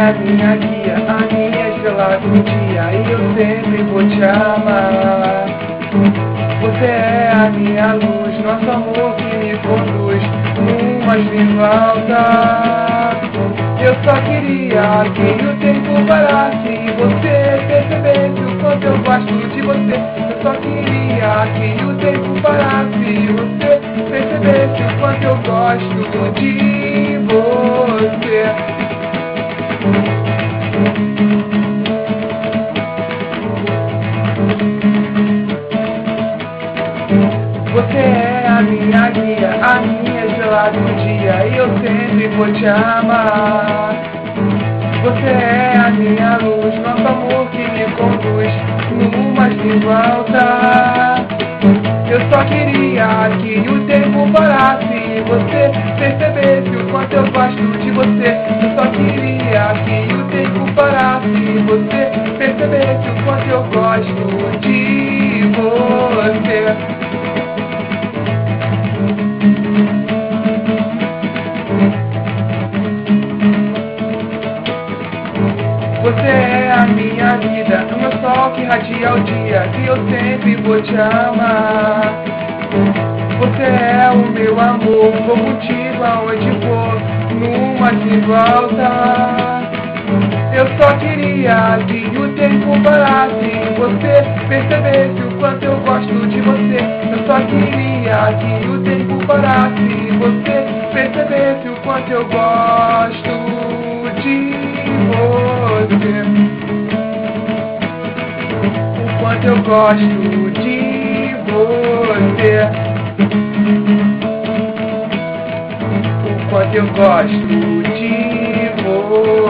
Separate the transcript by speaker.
Speaker 1: a minha guia, a minha estrela do dia, e eu sempre vou te amar. Você é a minha luz, nosso amor que me conduz numa vindo alta. Eu só queria que o tempo parasse e você percebesse o quanto eu gosto de você. Eu só queria que o tempo parasse e você percebesse o quanto eu gosto de você. Você é a minha guia, a minha estrela do dia, e eu sempre vou te amar. Você é a minha luz, nosso amor que me conduz numa vindo alta. Eu só queria que o tempo parasse e você percebesse o quanto eu gosto de você. Eu só queria que o tempo parasse e você percebesse o quanto eu gosto de você. Você é a minha vida, o meu sol que radia o dia, que eu sempre vou te amar. Você é o meu amor, vou contigo aonde for, numa vindo alta. Eu só queria que o tempo parasse e você percebesse o quanto eu gosto de você. Eu só queria que o tempo parasse e você percebesse o quanto eu gosto de você. O quanto eu gosto de você. O quanto eu gosto de você.